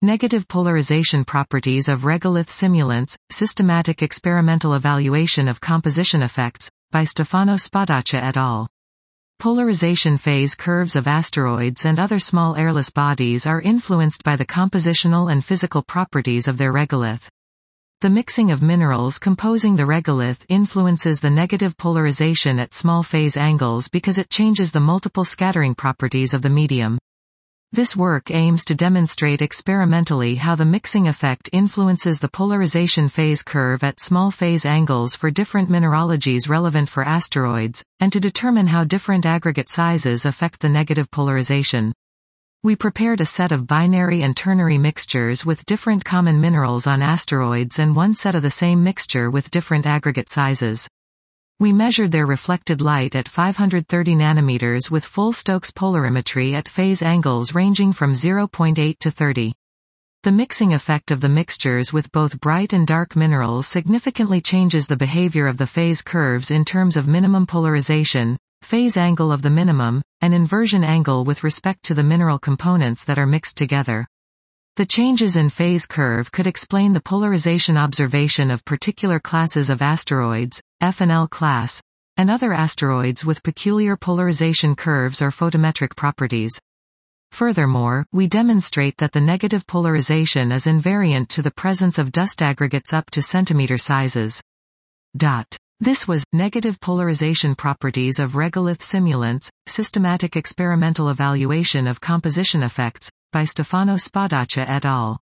Negative polarization properties of regolith simulants, systematic experimental evaluation of composition effects, by Stefano Spadaccia et al. Polarization phase curves of asteroids and other small airless bodies are influenced by the compositional and physical properties of their regolith. The mixing of minerals composing the regolith influences the negative polarization at small phase angles because it changes the multiple scattering properties of the medium. This work aims to demonstrate experimentally how the mixing effect influences the polarization phase curve at small phase angles for different mineralogies relevant for asteroids, and to determine how different aggregate sizes affect the negative polarization. We prepared a set of binary and ternary mixtures with different common minerals on asteroids and one set of the same mixture with different aggregate sizes. We measured their reflected light at 530 nanometers with full Stokes polarimetry at phase angles ranging from 0.8 to 30. The mixing effect of the mixtures with both bright and dark minerals significantly changes the behavior of the phase curves in terms of minimum polarization, phase angle of the minimum, and inversion angle with respect to the mineral components that are mixed together. The changes in phase curve could explain the polarization observation of particular classes of asteroids, F and L class, and other asteroids with peculiar polarization curves or photometric properties. Furthermore, we demonstrate that the negative polarization is invariant to the presence of dust aggregates up to centimeter sizes. This was Negative Polarization Properties of Regolith Simulants, Systematic Experimental Evaluation of Composition Effects, by Stefano Spadaccia et al.